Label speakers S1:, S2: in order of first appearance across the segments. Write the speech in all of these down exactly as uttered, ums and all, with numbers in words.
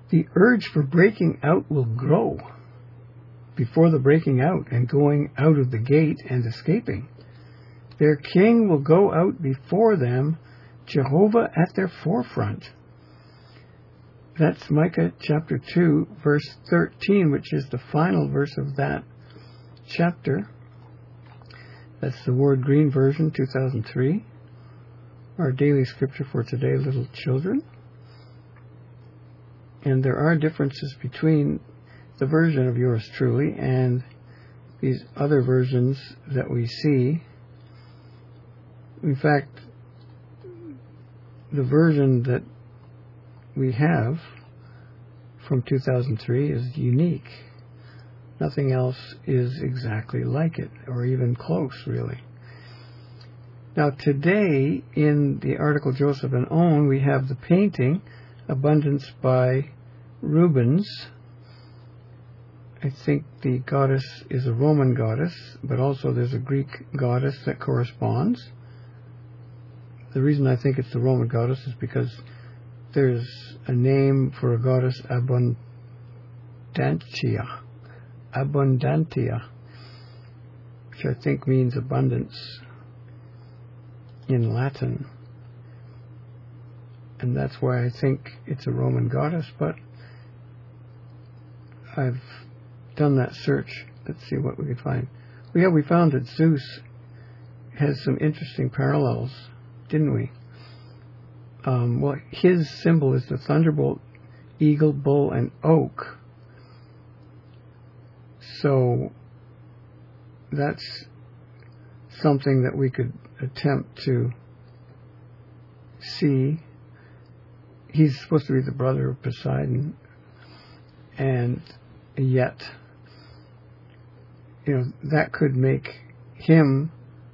S1: The urge for breaking out will grow before the breaking out and going out of the gate and escaping. Their king will go out before them, Jehovah at their forefront. That's Micah chapter two, verse thirteen, which is the final verse of that chapter. That's the Ward Green version, two thousand three. Our daily scripture for today, little children. And there are differences between the version of yours truly and these other versions that we see. In fact, the version that we have from two thousand three is unique. Nothing else is exactly like it, or even close, really. Now, today, in the article Joseph and Owen, we have the painting, Abundance by Rubens. I think the goddess is a Roman goddess, but also there's a Greek goddess that corresponds. The reason I think it's the Roman goddess is because there's a name for a goddess, Abundantia. Abundantia, which I think means abundance in Latin. And that's why I think it's a Roman goddess, but I've done that search. Let's see what we could find. Well, yeah, we found that Zeus has some interesting parallels, didn't we? Um, well, his symbol is the thunderbolt, eagle, bull, and oak. So that's something that we could attempt to see. He's supposed to be the brother of Poseidon, and yet, you know, that could make him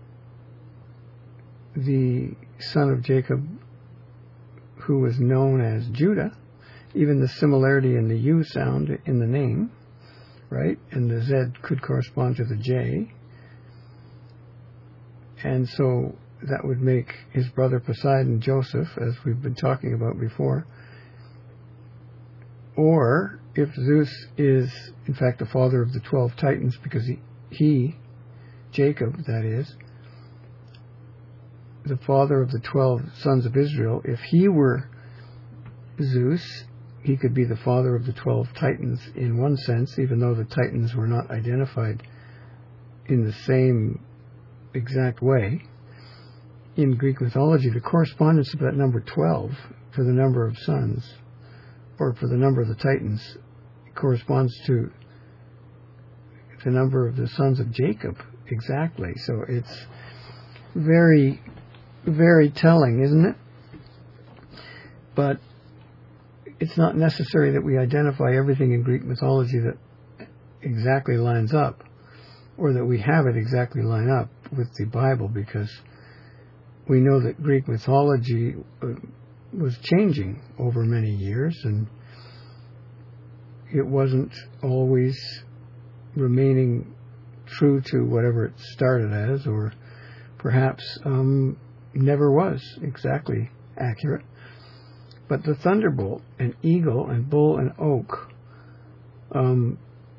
S1: the son of Jacob who was known as Judah. Even the similarity in the U sound in the name, right? And the Z could correspond to the J. And so that would make his brother Poseidon Joseph, as we've been talking about before. Or if Zeus is, in fact, the father of the twelve titans, because he, he, Jacob, that is, the father of the twelve sons of Israel, if he were Zeus, he could be the father of the twelve titans in one sense, even though the titans were not identified in the same exact way. In Greek mythology, the correspondence of that number twelve for the number of sons, or for the number of the titans, corresponds to the number of the sons of Jacob, exactly. So it's very, very telling, isn't it? But it's not necessary that we identify everything in Greek mythology that exactly lines up, or that we have it exactly line up with the Bible, because we know that Greek mythology was changing over many years, and it wasn't always remaining true to whatever it started as, or perhaps um, never was exactly accurate. But the thunderbolt and eagle and bull and oak, um,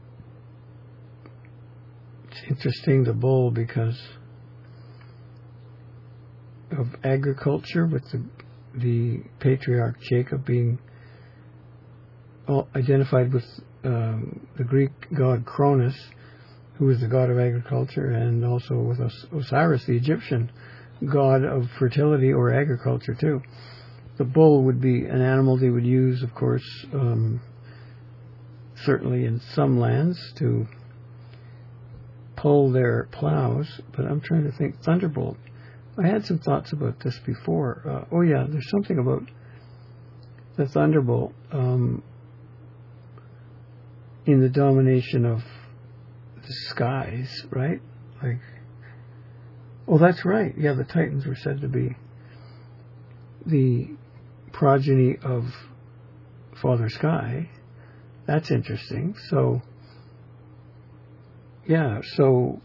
S1: it's interesting, the bull, because of agriculture, with the, the patriarch Jacob being identified with um, the Greek god Cronus, who was the god of agriculture, and also with Os- Osiris, the Egyptian god of fertility or agriculture too. The bull would be an animal they would use, of course, um, certainly in some lands, to pull their plows. But I'm trying to think, thunderbolt. I had some thoughts about this before. Uh, oh yeah, there's something about the thunderbolt um, in the domination of the skies, right? Like, oh, that's right. Yeah, the Titans were said to be the progeny of Father Sky. That's interesting. So, yeah, so,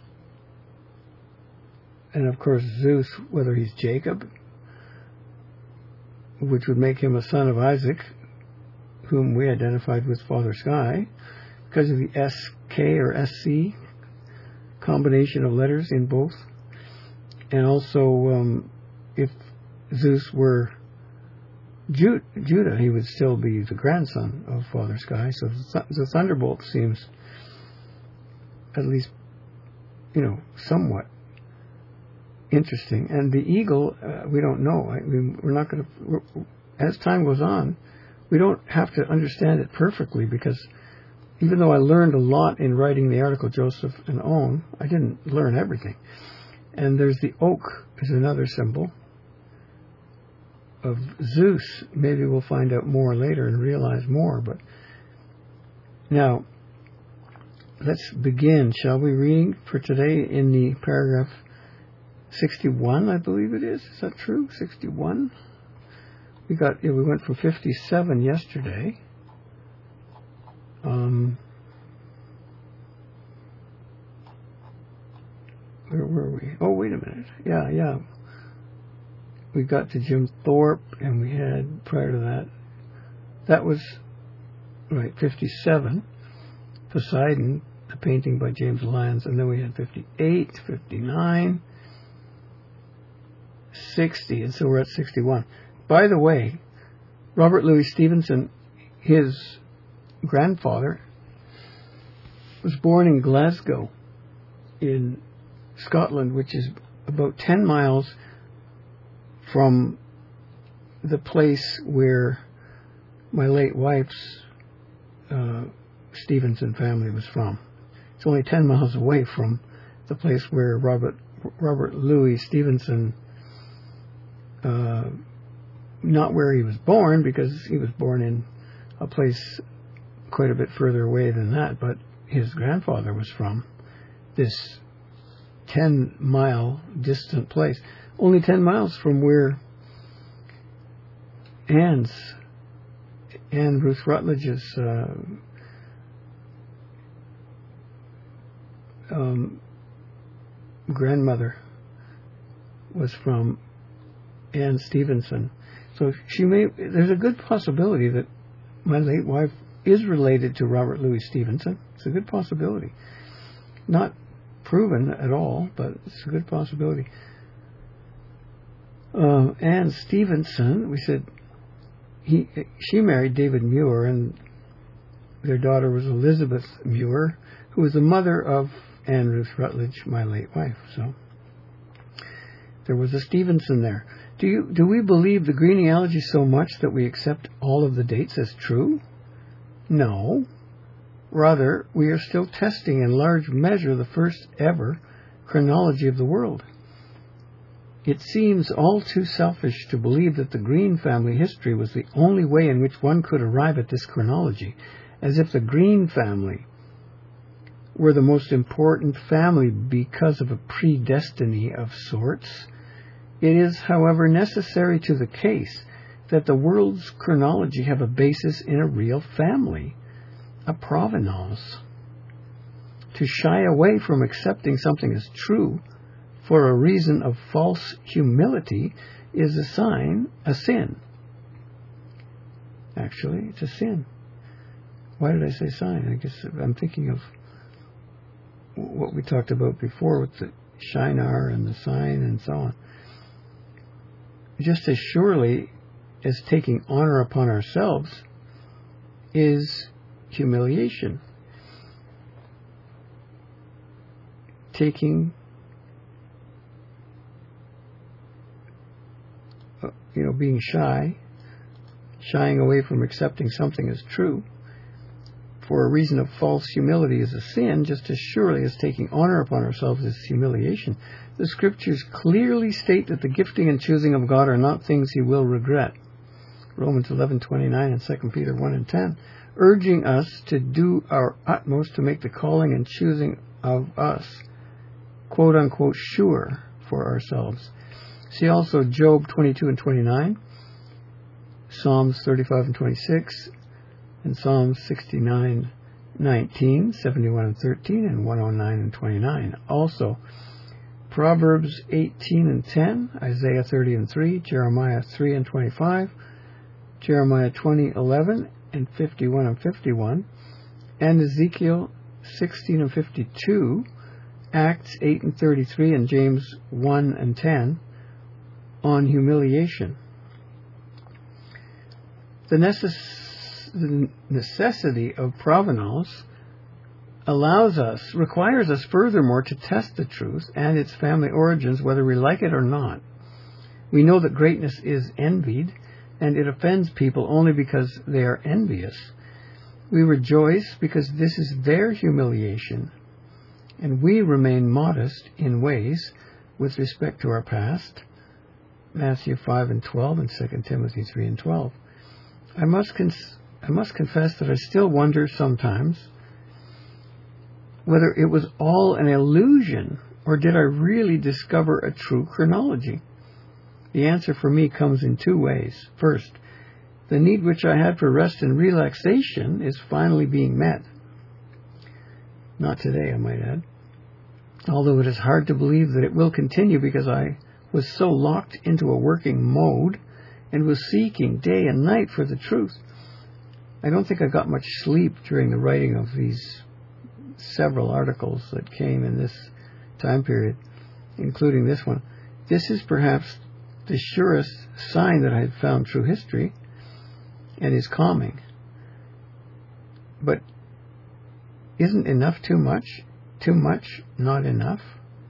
S1: and of course Zeus, whether he's Jacob, which would make him a son of Isaac, whom we identified with Father Sky because of the S K or S C combination of letters in both. And also, um, if Zeus were Ju- Judah, he would still be the grandson of Father Sky. So the, th- the thunderbolt seems at least, you know, somewhat interesting. And the eagle, uh, we don't know. I mean, we're not going to, as time goes on, we don't have to understand it perfectly, because even though I learned a lot in writing the article Joseph and Owen, I didn't learn everything. And there's the oak is another symbol of Zeus. Maybe we'll find out more later and realize more. But now, let's begin, shall we, reading for today in the paragraph sixty-one, I believe it is. Is that true? sixty-one? We got, yeah, we went from fifty-seven yesterday. Um, where were we? Oh, wait a minute. Yeah, yeah. We got to Jim Thorpe, and we had, prior to that, that was, right, fifty-seven. Poseidon, the painting by James Lyons, and then we had fifty-eight, fifty-nine, sixty, and so we're at sixty-one. By the way, Robert Louis Stevenson, his grandfather, was born in Glasgow in Scotland, which is about ten miles from the place where my late wife's uh, Stevenson family was from. It's only ten miles away from the place where Robert Robert Louis Stevenson, uh, not where he was born, because he was born in a place quite a bit further away than that, but his grandfather was from this ten mile distant place. Only ten miles from where Anne's, Anne Ruth Rutledge's uh, um, grandmother was from, Anne Stevenson. So she may, there's a good possibility that my late wife is related to Robert Louis Stevenson. It's a good possibility. Not proven at all, but it's a good possibility. Uh, Anne Stevenson, we said, he she married David Muir, and their daughter was Elizabeth Muir, who was the mother of Anne Ruth Rutledge, my late wife. So there was a Stevenson there. Do you do we believe the genealogy so much that we accept all of the dates as true? No. Rather, we are still testing in large measure the first ever chronology of the world. It seems all too selfish to believe that the Green family history was the only way in which one could arrive at this chronology, as if the Green family were the most important family because of a predestiny of sorts. It is, however, necessary to the case that the world's chronology have a basis in a real family, a provenance. To shy away from accepting something as true for a reason of false humility is a sign, a sin. Actually, it's a sin. Why did I say sign? I guess I'm thinking of what we talked about before with the Shinar and the sign and so on. Just as surely as taking honor upon ourselves is humiliation. Taking, uh, you know, being shy, shying away from accepting something as true for a reason of false humility is a sin, just as surely as taking honor upon ourselves is humiliation. The scriptures clearly state that the gifting and choosing of God are not things he will regret. Romans eleven twenty-nine and Second Peter one and ten, urging us to do our utmost to make the calling and choosing of us, quote unquote, sure for ourselves. See also Job twenty-two and twenty-nine, Psalms thirty-five and twenty-six, and Psalms sixty-nine, nineteen, seventy-one and thirteen, and one oh nine and twenty-nine. Also, Proverbs eighteen and ten, Isaiah thirty and three, Jeremiah three and twenty-five, Jeremiah twenty, eleven, and fifty-one and fifty-one, and Ezekiel sixteen and fifty-two, Acts eight and thirty-three, and James one and ten on humiliation. The, necess- the necessity of provenance allows us, requires us furthermore to test the truth and its family origins, whether we like it or not. We know that greatness is envied, and it offends people only because they are envious. We rejoice because this is their humiliation, and we remain modest in ways with respect to our past. Matthew five and twelve and Second Timothy three and twelve. I must cons- I must confess that I still wonder sometimes whether it was all an illusion or did I really discover a true chronology. The answer for me comes in two ways. First, the need which I had for rest and relaxation is finally being met. Not today, I might add. Although it is hard to believe that it will continue because I was so locked into a working mode and was seeking day and night for the truth. I don't think I got much sleep during the writing of these several articles that came in this time period, including this one. This is perhaps the surest sign that I had found true history and is calming. But isn't enough too much? Too much not enough?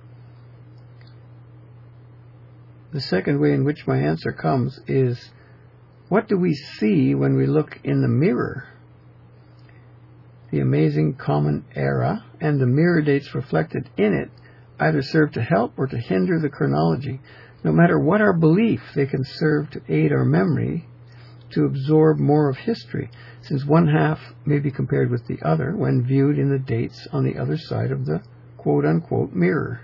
S1: The second way in which my answer comes is, what do we see when we look in the mirror? The amazing common era and the mirror dates reflected in it either serve to help or to hinder the chronology. No matter what our belief, they can serve to aid our memory to absorb more of history, since one half may be compared with the other when viewed in the dates on the other side of the quote-unquote mirror.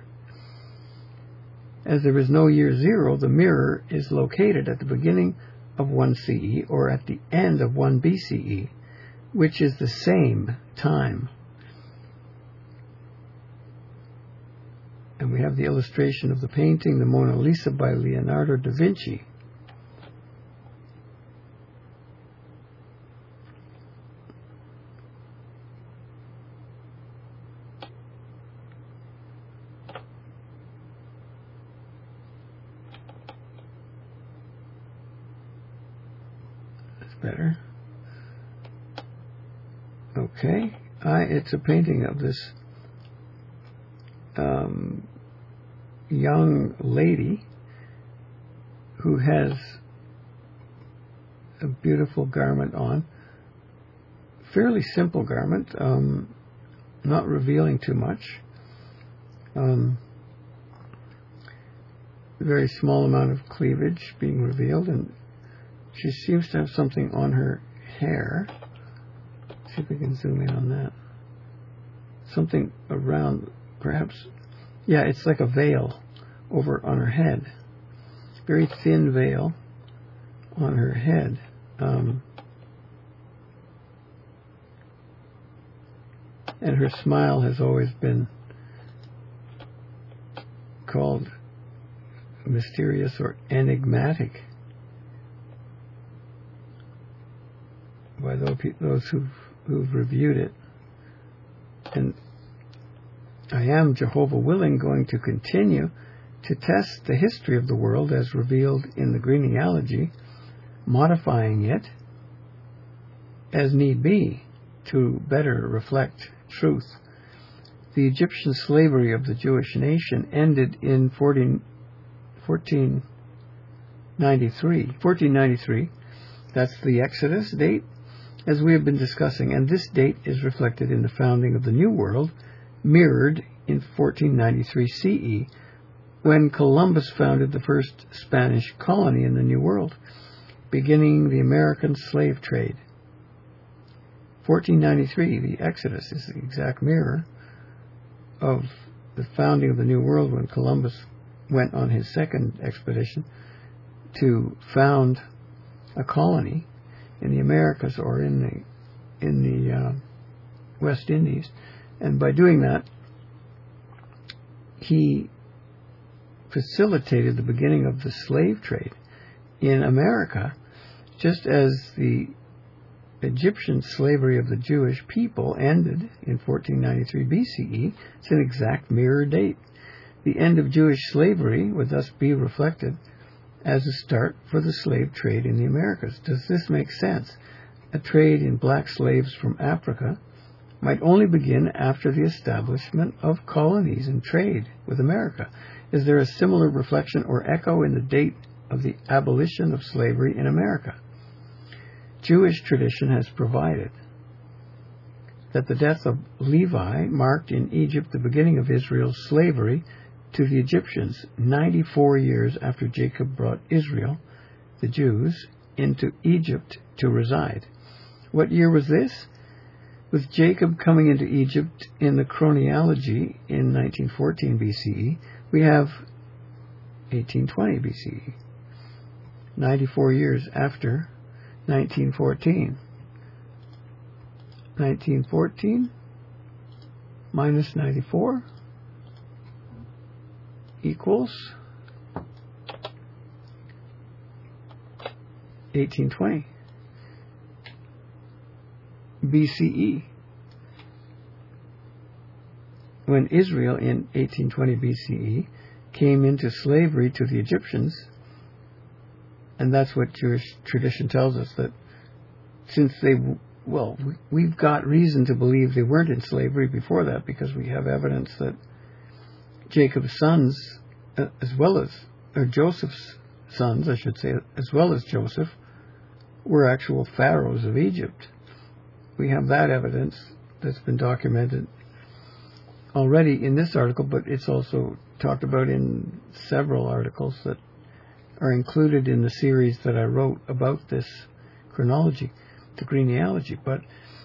S1: As there is no year zero, the mirror is located at the beginning of one C E or at the end of one B C E, which is the same time. And we have the illustration of the painting, the Mona Lisa by Leonardo da Vinci. That's better. Okay, I, it's a painting of this um, young lady who has a beautiful garment on, fairly simple garment, um, not revealing too much, um, very small amount of cleavage being revealed, and she seems to have something on her hair. See if we can zoom in on that. Something around, perhaps, yeah, it's like a veil over on her head. Very thin veil on her head. Um, and her smile has always been called mysterious or enigmatic by those who've who've reviewed it. And I am, Jehovah willing, going to continue to test the history of the world as revealed in the genealogy, modifying it as need be to better reflect truth. The Egyptian slavery of the Jewish nation ended in fourteen ninety-three. fourteen ninety-three, that's the Exodus date, as we have been discussing, and this date is reflected in the founding of the New World, mirrored in fourteen ninety-three C E, when Columbus founded the first Spanish colony in the New World, beginning the American slave trade. fourteen ninety-three, the Exodus, is the exact mirror of the founding of the New World when Columbus went on his second expedition to found a colony in the Americas or in the in the uh, West Indies, and by doing that, he facilitated the beginning of the slave trade in America, just as the Egyptian slavery of the Jewish people ended in fourteen ninety-three B C E. It's an exact mirror date. The end of Jewish slavery would thus be reflected as a start for the slave trade in the Americas. Does this make sense? A trade in black slaves from Africa might only begin after the establishment of colonies and trade with America. Is there a similar reflection or echo in the date of the abolition of slavery in America? Jewish tradition has provided that the death of Levi marked in Egypt the beginning of Israel's slavery to the Egyptians, ninety-four years after Jacob brought Israel, the Jews, into Egypt to reside. What year was this? With Jacob coming into Egypt in the chronology in nineteen fourteen B C E, we have eighteen twenty B C E, ninety-four years after nineteen fourteen. nineteen fourteen minus ninety-four equals eighteen twenty B C E. When Israel in eighteen twenty B C E came into slavery to the Egyptians, and that's what Jewish tradition tells us, that since they, well, we've got reason to believe they weren't in slavery before that, because we have evidence that Jacob's sons, as well as, or Joseph's sons, I should say, as well as Joseph, were actual pharaohs of Egypt. We have that evidence that's been documented already in this article, but it's also talked about in several articles that are included in the series that I wrote about this chronology, the genealogy. But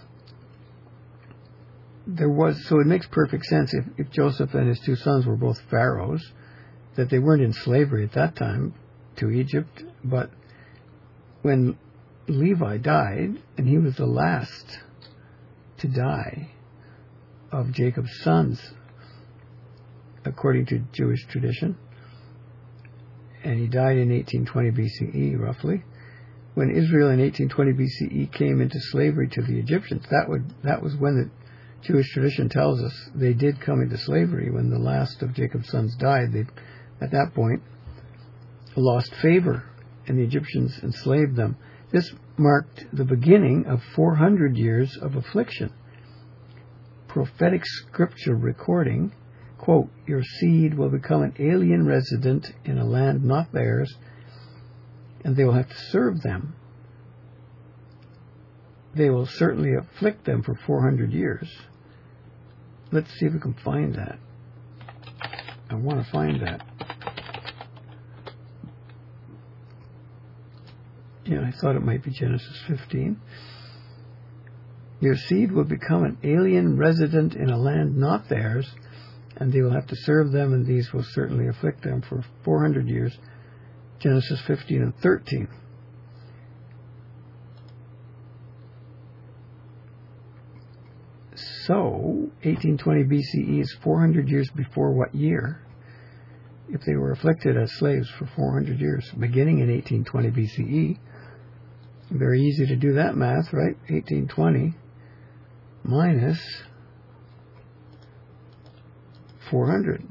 S1: there was, so it makes perfect sense if, if Joseph and his two sons were both pharaohs, that they weren't in slavery at that time to Egypt, but when Levi died, and he was the last to die of Jacob's sons, according to Jewish tradition, and he died in eighteen twenty B C E, roughly. When Israel in eighteen twenty B C E came into slavery to the Egyptians, that would that was when the Jewish tradition tells us they did come into slavery. When the last of Jacob's sons died, they, at that point, lost favor, and the Egyptians enslaved them. This marked the beginning of four hundred years of affliction. Prophetic scripture recording, quote, "Your seed will become an alien resident in a land not theirs, and they will have to serve them. They will certainly afflict them for four hundred years." Let's see if we can find that. I want to find that. Yeah, I thought it might be Genesis fifteen. Your seed will become an alien resident in a land not theirs, and they will have to serve them, and these will certainly afflict them for four hundred years. Genesis fifteen and thirteen. So, eighteen twenty B C E is four hundred years before what year? If they were afflicted as slaves for four hundred years, beginning in eighteen twenty B C E. Very easy to do that math, right? eighteen twenty minus four hundred.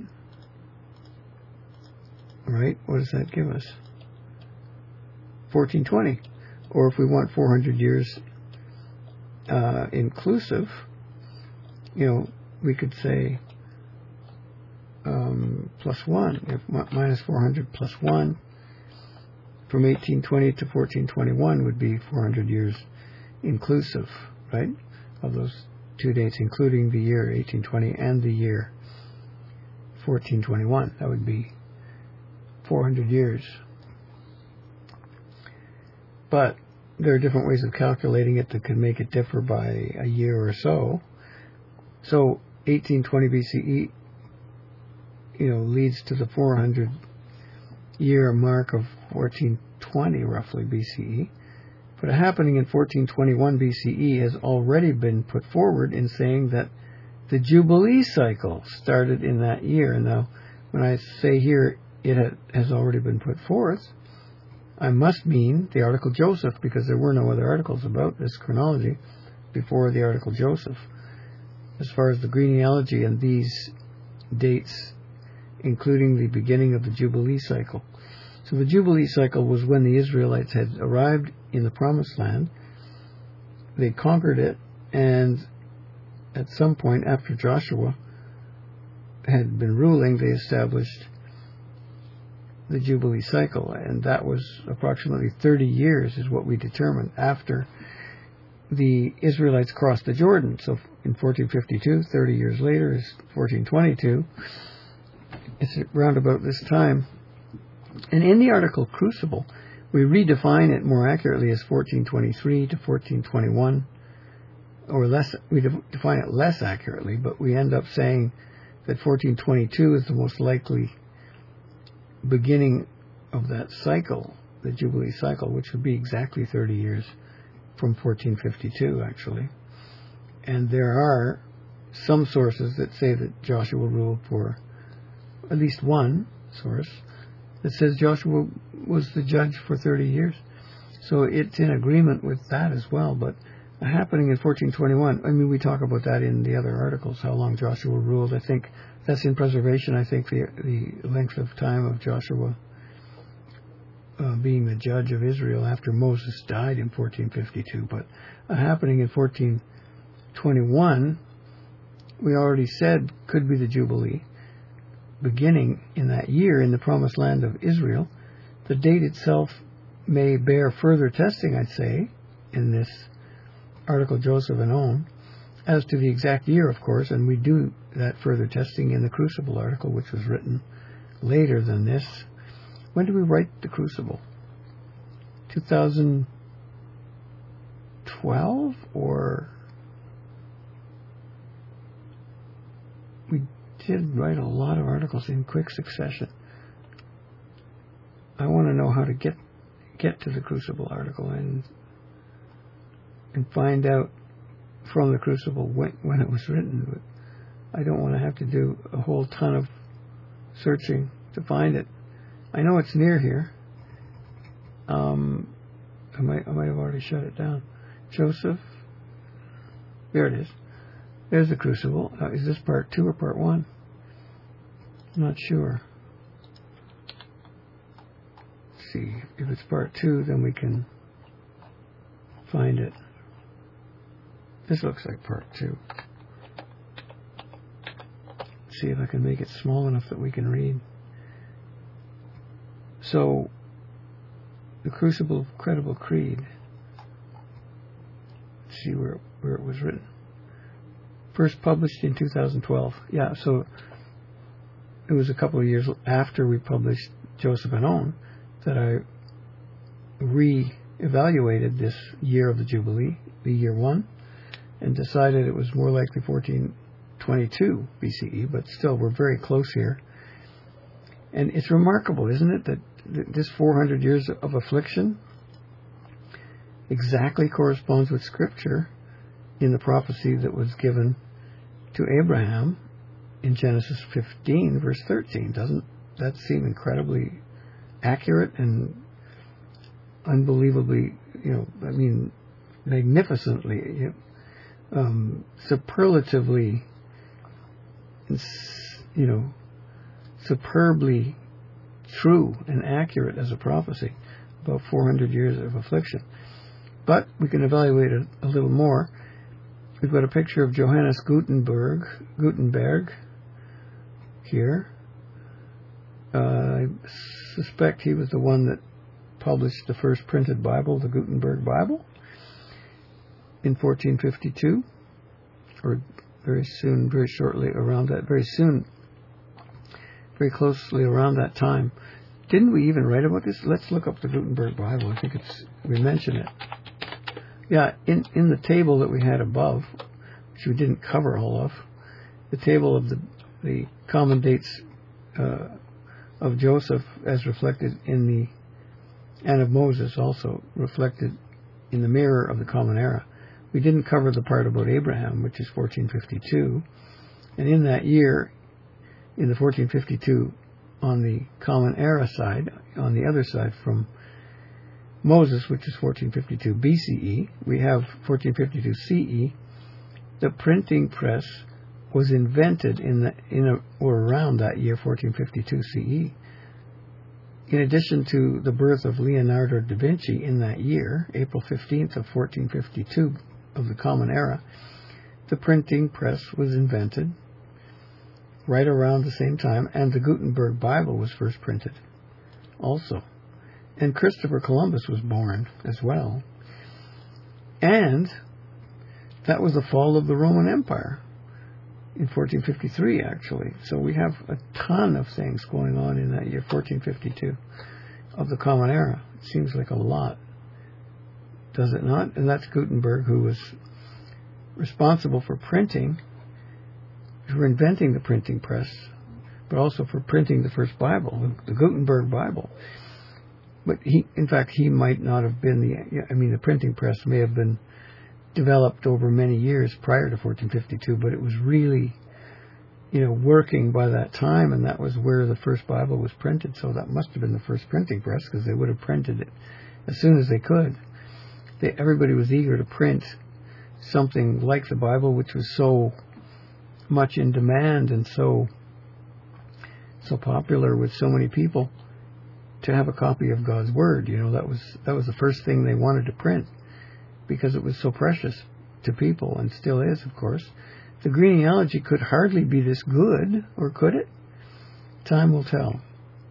S1: Right? What does that give us? fourteen twenty. Or if we want four hundred years uh, inclusive, you know, we could say um, plus one. If minus four hundred plus one from eighteen twenty to fourteen twenty-one would be four hundred years inclusive, right, of those two dates, including the year eighteen twenty and the year fourteen twenty-one. That would be four hundred years. But there are different ways of calculating it that could make it differ by a year or so. So eighteen twenty B C E, you know, leads to the four hundred year mark of fourteen twenty, roughly, B C E. But a happening in fourteen twenty-one B C E has already been put forward in saying that the Jubilee cycle started in that year. Now, when I say here it has already been put forth, I must mean the article Joseph, because there were no other articles about this chronology before the article Joseph. As far as the genealogy and these dates, including the beginning of the Jubilee cycle. So the Jubilee cycle was when the Israelites had arrived in the Promised Land. They conquered it, and at some point after Joshua had been ruling, they established the Jubilee cycle, and that was approximately thirty years is what we determined after the Israelites crossed the Jordan. So in fourteen fifty-two, thirty years later, is fourteen twenty-two. It's around about this time. And in the article Crucible, we redefine it more accurately as fourteen twenty-three to fourteen twenty-one, or less. We define it less accurately, but we end up saying that fourteen twenty-two is the most likely beginning of that cycle, the Jubilee cycle, which would be exactly thirty years from fourteen fifty-two, actually. And there are some sources that say that Joshua ruled for, at least one source that says Joshua was the judge for thirty years. So it's in agreement with that as well. But happening in fourteen twenty-one, I mean, we talk about that in the other articles, how long Joshua ruled. I think that's in Preservation. I think the the length of time of Joshua uh, being the judge of Israel after Moses died in fourteen fifty-two. But uh, happening in fourteen twenty-one, we already said could be the Jubilee, beginning in that year in the Promised Land of Israel. The date itself may bear further testing, I'd say, in this article Joseph and On, as to the exact year, of course, and we do that further testing in the Crucible article, which was written later than this. When did we write the Crucible? two thousand twelve, or we did write a lot of articles in quick succession. I want to know how to get get to the Crucible article and and find out from the Crucible when, when it was written. But I don't want to have to do a whole ton of searching to find it. I know it's near here. Um, I might I might have already shut it down. Joseph. There it is. There's the Crucible. Uh, is this part two or part one? I'm not sure. Let's see. If it's part two, then we can find it. This looks like part two. See if I can make it small enough that we can read. So, the Crucible of Credible Creed. Let's see where where it was written. First published in two thousand twelve. Yeah, so it was a couple of years after we published Joseph and On that I re-evaluated this year of the Jubilee, the year one, and decided it was more likely fourteen twenty-two B C E, but still we're very close here. And it's remarkable, isn't it, that this four hundred years of affliction exactly corresponds with Scripture in the prophecy that was given to Abraham in Genesis fifteen, verse thirteen. Doesn't that seem incredibly accurate and unbelievably, you know, I mean, magnificently, you know, um, superlatively, you know, superbly true and accurate as a prophecy about four hundred years of affliction. But we can evaluate it a little more. We've got a picture of Johannes Gutenberg, Gutenberg here. Uh, I suspect he was the one that published the first printed Bible, the Gutenberg Bible, in fourteen fifty-two, or very soon, very shortly around that, very soon, very closely around that time. Didn't we even write about this? Let's look up the Gutenberg Bible. I think it's, we mentioned it. Yeah, in, in the table that we had above, which we didn't cover all of, the table of the, the common dates uh, of Joseph as reflected in the, and of Moses also reflected in the mirror of the Common Era. We didn't cover the part about Abraham, which is fourteen fifty-two. And in that year, in the fourteen fifty-two, on the Common Era side, on the other side from Moses, which is fourteen fifty-two B C E. We have fourteen fifty-two C E. The printing press was invented in the in a, or around that year, fourteen fifty-two C E. In addition to the birth of Leonardo da Vinci in that year, April fifteenth of fourteen fifty-two of the Common Era, the printing press was invented right around the same time, and the Gutenberg Bible was first printed also. And Christopher Columbus was born as well. And that was the fall of the Roman Empire in fourteen fifty-three, actually. So we have a ton of things going on in that year, fourteen fifty-two, of the Common Era. It seems like a lot, does it not? And that's Gutenberg, who was responsible for printing, for inventing the printing press, but also for printing the first Bible, the Gutenberg Bible. But he, in fact, he might not have been the, I mean, the printing press may have been developed over many years prior to fourteen fifty-two, but it was really, you know, working by that time, and that was where the first Bible was printed. So that must have been the first printing press, because they would have printed it as soon as they could. They, everybody was eager to print something like the Bible, which was so much in demand and so so popular with so many people, to have a copy of God's Word. You know, that was that was the first thing they wanted to print, because it was so precious to people, and still is, of course. The genealogy could hardly be this good, or could it? Time will tell.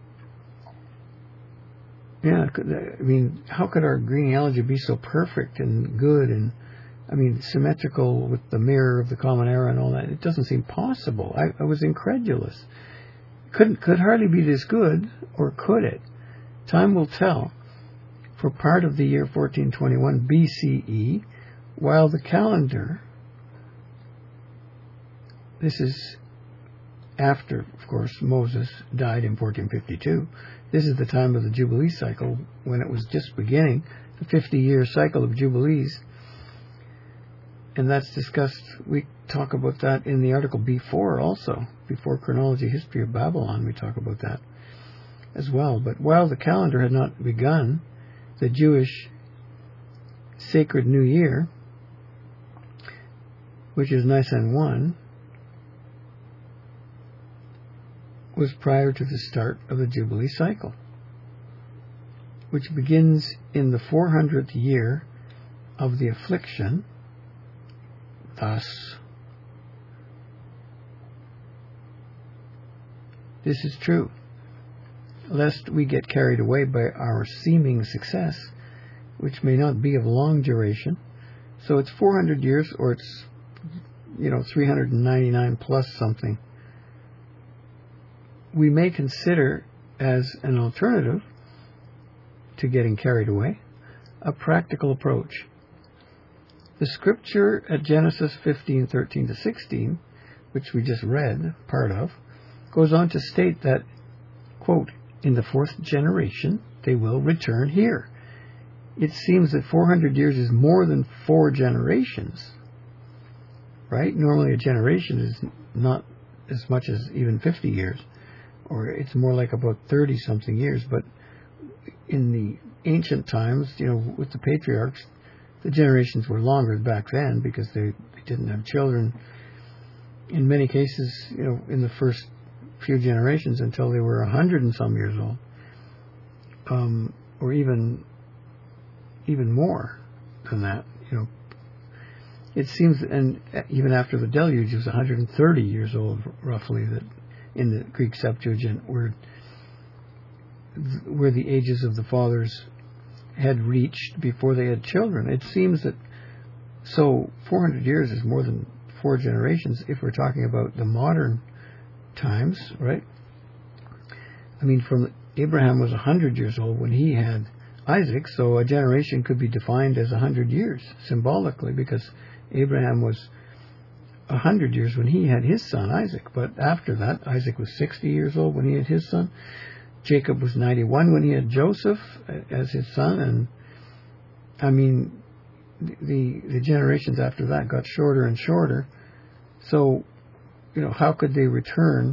S1: Yeah, I mean, how could our genealogy be so perfect and good and, I mean, symmetrical with the mirror of the Common Era and all that? It doesn't seem possible. I, I was incredulous. Couldn't could hardly be this good, or could it? Time will tell. For part of the year fourteen twenty-one B C E, while the calendar, this is after, of course, Moses died in fourteen fifty-two. This is the time of the Jubilee cycle, when it was just beginning, the fifty-year cycle of Jubilees. And that's discussed, we talk about that in the article before also, before Chronology, History of Babylon, we talk about that as well. But while the calendar had not begun, the Jewish sacred New Year, which is Nisan one, was prior to the start of the Jubilee cycle, which begins in the four hundredth year of the affliction. Thus, this is true, lest we get carried away by our seeming success, which may not be of long duration. So it's four hundred years, or it's, you know, three hundred ninety-nine plus something. We may consider as an alternative to getting carried away a practical approach. The scripture at Genesis fifteen, thirteen to sixteen, which we just read part of, goes on to state that, quote, in the fourth generation they will return here. It seems that four hundred years is more than four generations, right? Normally a generation is not as much as even fifty years, or it's more like about thirty-something years. But in the ancient times, you know, with the patriarchs, the generations were longer back then, because they, they didn't have children. In many cases, you know, in the first few generations, until they were a hundred and some years old, um, or even even more than that. You know, it seems, and even after the deluge, it was one hundred thirty years old, roughly, that in the Greek Septuagint, where where the ages of the fathers had reached before they had children. It seems that, so four hundred years is more than four generations if we're talking about the modern times, right? I mean, from Abraham was one hundred years old when he had Isaac, so a generation could be defined as one hundred years, symbolically, because Abraham was one hundred years when he had his son Isaac. But after that, Isaac was sixty years old when he had his son. Jacob was ninety-one when he had Joseph as his son, and I mean, the the generations after that got shorter and shorter. So, you know, how could they return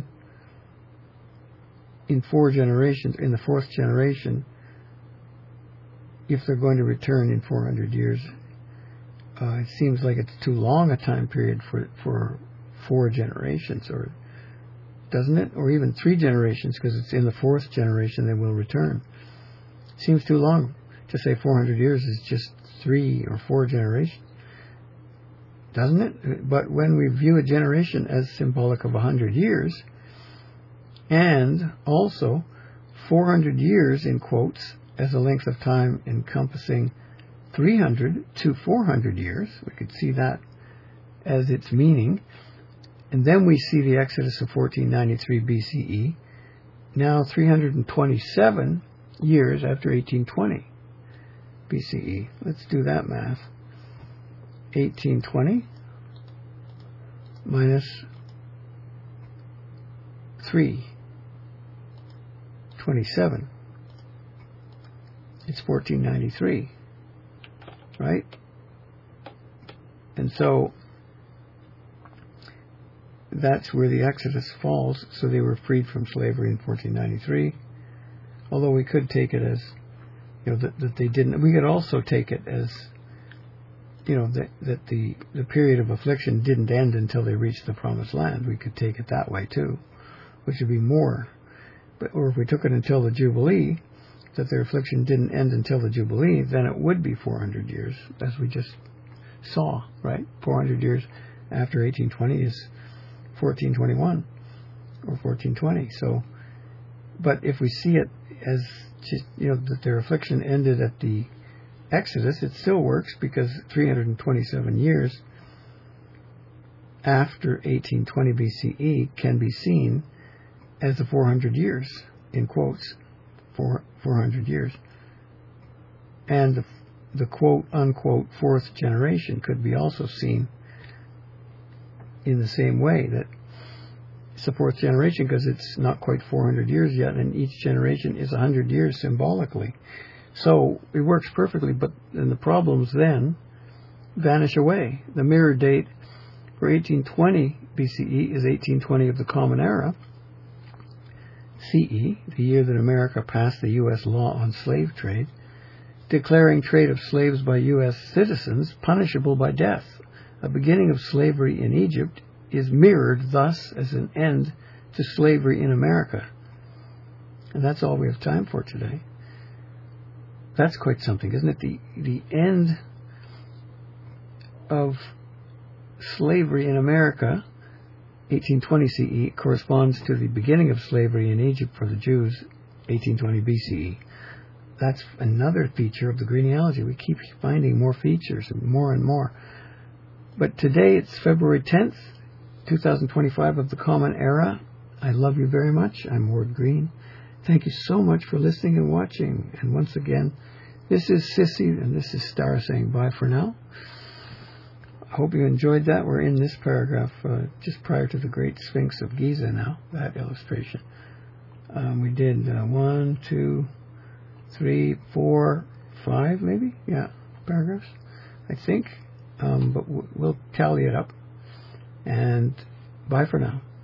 S1: in four generations, in the fourth generation, if they're going to return in four hundred years. Uh, it seems like it's too long a time period for for four generations, or doesn't it? Or even three generations, because it's in the fourth generation they will return. Seems too long to say four hundred years is just three or four generations, doesn't it? But when we view a generation as symbolic of one hundred years, and also four hundred years, in quotes, as a length of time encompassing three hundred to four hundred years, we could see that as its meaning. And then we see the Exodus of fourteen ninety-three B C E, now three hundred twenty-seven years after eighteen twenty B C E. Let's do that math. eighteen twenty minus three twenty-seven. It's fourteen ninety-three, right? And so that's where the Exodus falls. So they were freed from slavery in fourteen ninety-three. Although we could take it as, you know, that, that they didn't. We could also take it as, you know, that that the the period of affliction didn't end until they reached the Promised Land. We could take it that way too, which would be more. But or if we took it until the Jubilee, that their affliction didn't end until the Jubilee, then it would be four hundred years, as we just saw, right? four hundred years after eighteen twenty is fourteen twenty-one or fourteen twenty. So, but if we see it as just, you know, that their affliction ended at the Exodus, it still works, because three hundred twenty-seven years after eighteen twenty B C E can be seen as the four hundred years, in quotes, four, four hundred years. And the, the quote, unquote, fourth generation could be also seen in the same way, that it's the fourth generation because it's not quite four hundred years yet, and each generation is one hundred years symbolically. So it works perfectly, but then the problems then vanish away. The mirror date for eighteen twenty B C E is eighteen twenty of the Common Era, C E, the year that America passed the U S law on slave trade, declaring trade of slaves by U S citizens punishable by death. A beginning of slavery in Egypt is mirrored thus as an end to slavery in America. And that's all we have time for today. That's quite something, isn't it? The, the end of slavery in America, eighteen twenty C E, corresponds to the beginning of slavery in Egypt for the Jews, eighteen twenty B C E. That's another feature of the genealogy. We keep finding more features, and more and more. But today it's February tenth, twenty twenty-five of the Common Era. I love you very much. I'm Ward Green. Thank you so much for listening and watching. And once again, this is Sissy, and this is Star saying bye for now. I hope you enjoyed that. We're in this paragraph uh, just prior to the Great Sphinx of Giza now, that illustration. Um, we did uh, one, two, three, four, five, maybe? Yeah, paragraphs, I think. Um, but w- we'll tally it up. And bye for now.